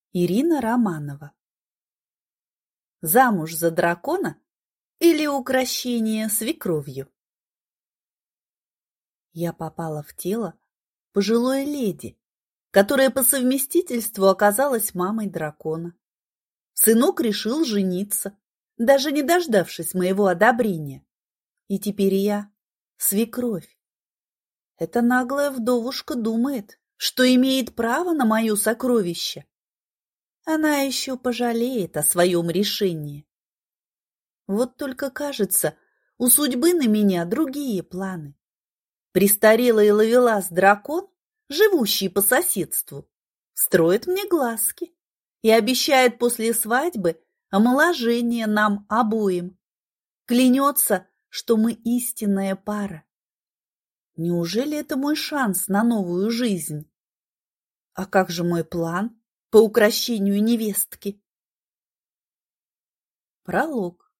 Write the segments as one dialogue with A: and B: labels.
A: Ирина Романова. Замуж за дракона или укрощение свекровью? Я попала в тело пожилой леди, которая по совместительству оказалась мамой дракона. Сынок решил жениться, даже не дождавшись моего одобрения. И теперь я свекровь. Эта наглая вдовушка думает, что имеет право на мое сокровище. Она еще пожалеет о своем решении. Вот только, кажется, у судьбы на меня другие планы. Престарелый ловелас-дракон, живущий по соседству, строит мне глазки и обещает после свадьбы омоложение нам обоим. Клянется, что мы истинная пара. Неужели это мой шанс на новую жизнь? А как же мой план по укрощению невестки? Пролог.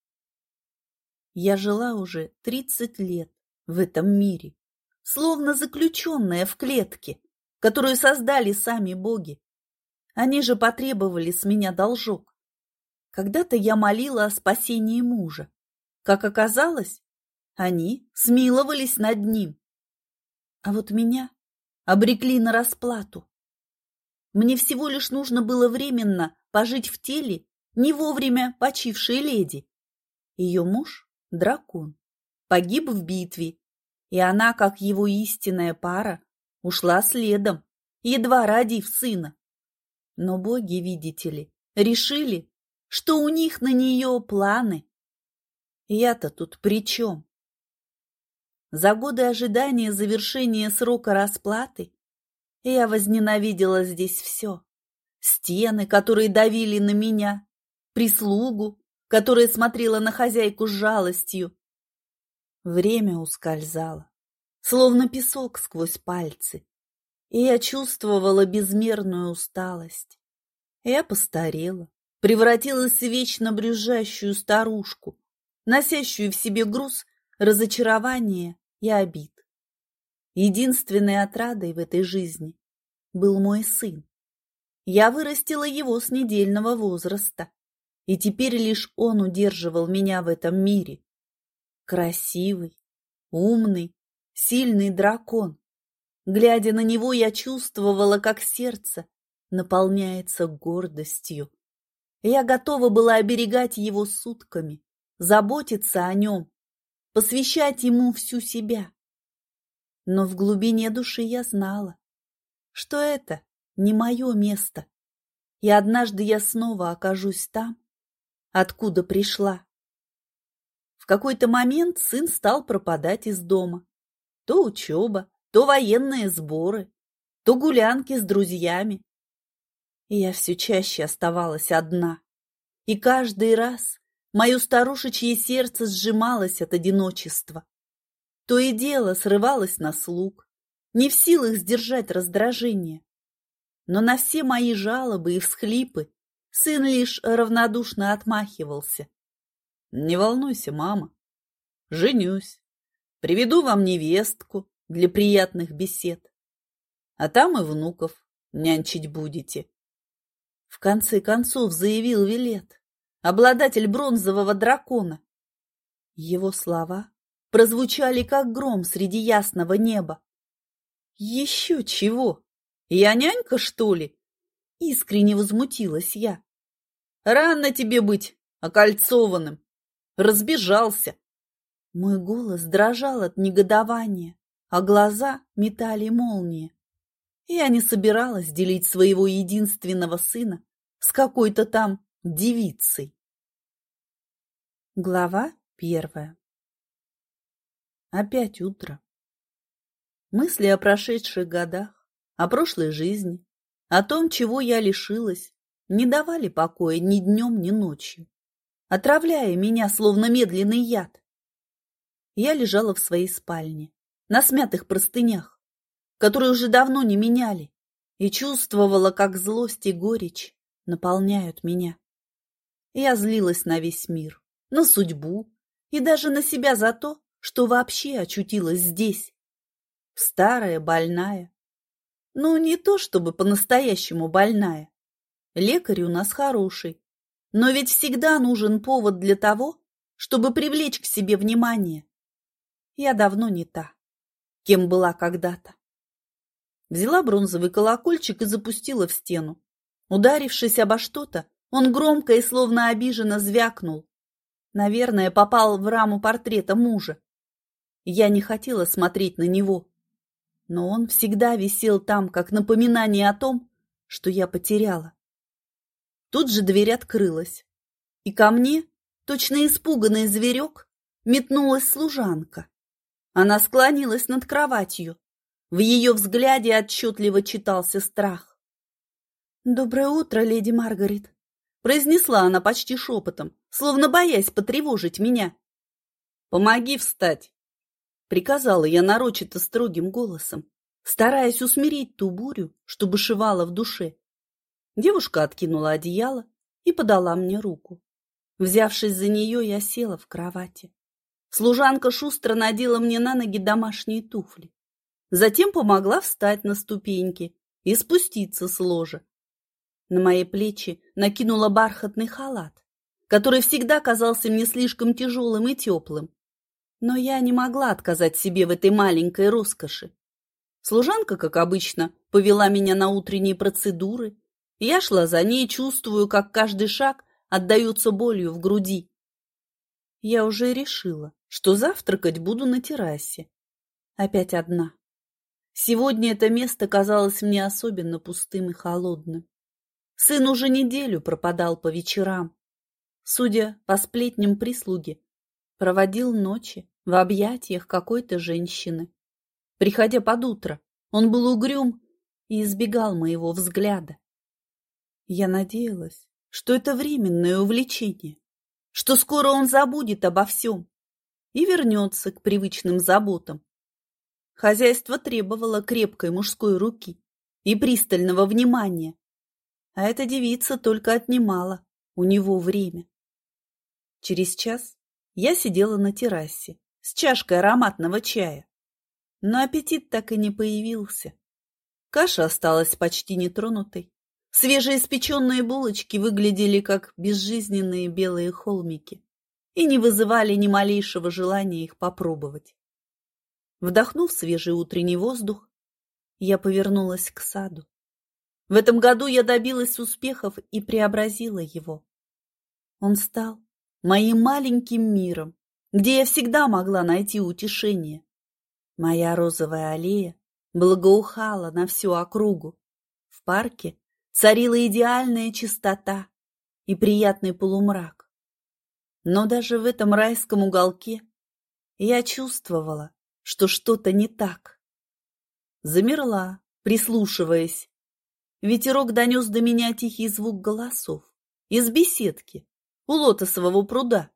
A: Я жила уже 30 лет в этом мире, словно заключенная в клетке, которую создали сами боги. Они же потребовали с меня должок. Когда-то я молила о спасении мужа. Как оказалось, они смиловались над ним. А вот меня обрекли на расплату. Мне всего лишь нужно было временно пожить в теле не вовремя почившей леди. Ее муж, дракон, погиб в битве, и она, как его истинная пара, ушла следом, едва родив сына. Но боги, видите ли, решили, что у них на нее планы. Я-то тут при чем? За годы ожидания завершения срока расплаты я возненавидела здесь все. Стены, которые давили на меня, прислугу, которая смотрела на хозяйку с жалостью. Время ускользало, словно песок сквозь пальцы, и я чувствовала безмерную усталость. Я постарела, превратилась в вечно брюзжащую старушку, носящую в себе груз разочарования и обид. Единственной отрадой в этой жизни был мой сын. Я вырастила его с недельного возраста, и теперь лишь он удерживал меня в этом мире. Красивый, умный, сильный дракон. Глядя на него, я чувствовала, как сердце наполняется гордостью. Я готова была оберегать его сутками, заботиться о нем, посвящать ему всю себя. Но в глубине души я знала, что это не мое место, и однажды я снова окажусь там, откуда пришла. В какой-то момент сын стал пропадать из дома. То учеба, то военные сборы, то гулянки с друзьями. И я все чаще оставалась одна, и каждый раз мое старушечье сердце сжималось от одиночества. То и дело срывалось на слуг, не в силах сдержать раздражение. Но на все мои жалобы и всхлипы сын лишь равнодушно отмахивался. «Не волнуйся, мама, женюсь, приведу вам невестку для приятных бесед, а там и внуков нянчить будете». В конце концов заявил Вилет, обладатель бронзового дракона. Его слова прозвучали, как гром среди ясного неба. «Еще чего? Я нянька, что ли?» Искренне возмутилась я. «Рано тебе быть окольцованным. Разбежался». Мой голос дрожал от негодования, а глаза метали молнии. Я не собиралась делить своего единственного сына с какой-то там девицей. Глава 1. Опять утро. Мысли о прошедших годах, о прошлой жизни, о том, чего я лишилась, не давали покоя ни днем, ни ночью, отравляя меня, словно медленный яд. Я лежала в своей спальне, на смятых простынях, которые уже давно не меняли, и чувствовала, как злость и горечь наполняют меня. Я злилась на весь мир, на судьбу и даже на себя за то, что вообще очутилась здесь. Старая, больная. Ну, не то чтобы по-настоящему больная, Лекарь у нас хороший, но ведь всегда нужен повод для того, чтобы привлечь к себе внимание. Я давно не та, кем была когда-то. Взяла бронзовый колокольчик и запустила в стену. Ударившись обо что-то, он громко и словно обиженно звякнул. Наверное, попал в раму портрета мужа. Я не хотела смотреть на него, но он всегда висел там, как напоминание о том, что я потеряла. Тут же дверь открылась, и ко мне, точно испуганный зверек, метнулась служанка. Она склонилась над кроватью. В ее взгляде отчетливо читался страх. «Доброе утро, леди Маргарет», — произнесла она почти шепотом, словно боясь потревожить меня. «Помоги встать», — приказала я нарочито строгим голосом, стараясь усмирить ту бурю, что бушевала в душе. Девушка откинула одеяло и подала мне руку. Взявшись за нее, я села в кровати. Служанка шустро надела мне на ноги домашние туфли. Затем помогла встать на ступеньки и спуститься с ложа. На мои плечи накинула бархатный халат, который всегда казался мне слишком тяжелым и теплым. Но я не могла отказать себе в этой маленькой роскоши. Служанка, как обычно, повела меня на утренние процедуры. Я шла за ней, чувствую, как каждый шаг отдается болью в груди. Я уже решила, что завтракать буду на террасе. Опять одна. Сегодня это место казалось мне особенно пустым и холодным. Сын уже неделю пропадал по вечерам. Судя по сплетням прислуги, проводил ночи в объятиях какой-то женщины. Приходя под утро, он был угрюм и избегал моего взгляда. Я надеялась, что это временное увлечение, что скоро он забудет обо всем и вернется к привычным заботам. Хозяйство требовало крепкой мужской руки и пристального внимания, а эта девица только отнимала у него время. Через час я сидела на террасе с чашкой ароматного чая, но аппетит так и не появился. Каша осталась почти нетронутой. Свежеиспеченные булочки выглядели как безжизненные белые холмики и не вызывали ни малейшего желания их попробовать. Вдохнув свежий утренний воздух, я повернулась к саду. В этом году я добилась успехов и преобразила его. Он стал моим маленьким миром, где я всегда могла найти утешение. Моя розовая аллея благоухала на всю округу. В парке царила идеальная чистота и приятный полумрак. Но даже в этом райском уголке я чувствовала, что что-то не так. Замерла, прислушиваясь. Ветерок донес до меня тихий звук голосов из беседки у лотосового пруда.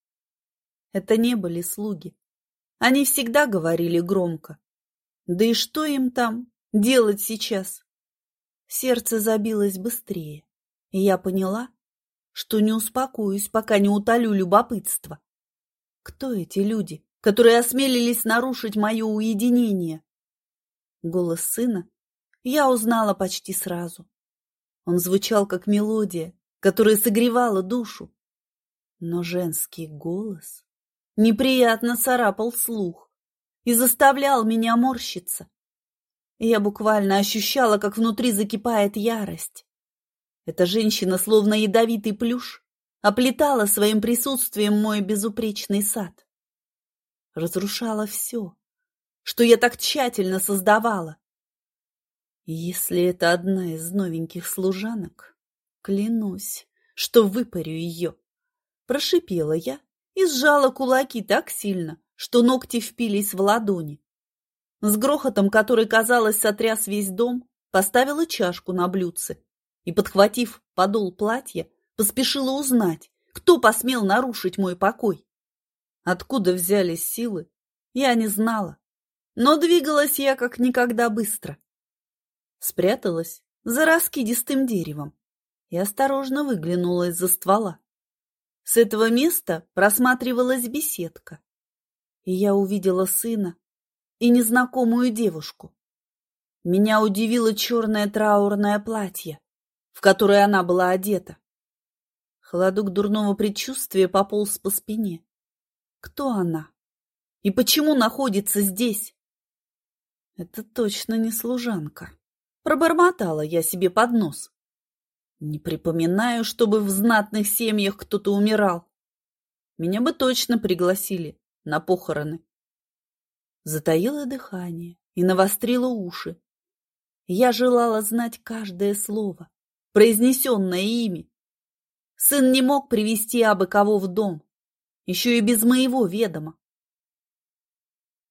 A: Это не были слуги. Они всегда говорили громко. Да и что им там делать сейчас? Сердце забилось быстрее, и я поняла, что не успокоюсь, пока не утолю любопытство. Кто эти люди, которые осмелились нарушить мое уединение? Голос сына я узнала почти сразу. Он звучал как мелодия, которая согревала душу. Но женский голос неприятно царапал слух и заставлял меня морщиться. Я буквально ощущала, как внутри закипает ярость. Эта женщина, словно ядовитый плюш, оплетала своим присутствием мой безупречный сад. Разрушала все, что я так тщательно создавала. Если это одна из новеньких служанок, клянусь, что выпарю ее. Прошипела я и сжала кулаки так сильно, что ногти впились в ладони. С грохотом, который, казалось, сотряс весь дом, поставила чашку на блюдце и, подхватив подол платья, поспешила узнать, кто посмел нарушить мой покой. Откуда взялись силы, я не знала, но двигалась я как никогда быстро. Спряталась за раскидистым деревом и осторожно выглянула из-за ствола. С этого места просматривалась беседка, и я увидела сына и незнакомую девушку. Меня удивило черное траурное платье, в которой она была одета. Холодок дурного предчувствия пополз по спине. Кто она? И почему находится здесь? Это точно не служанка. Пробормотала я себе под нос. Не припоминаю, чтобы в знатных семьях кто-то умирал. Меня бы точно пригласили на похороны. Затаила дыхание и навострила уши. Я желала знать каждое слово, произнесенное ими. Сын не мог привести абы кого в дом, еще и без моего ведома.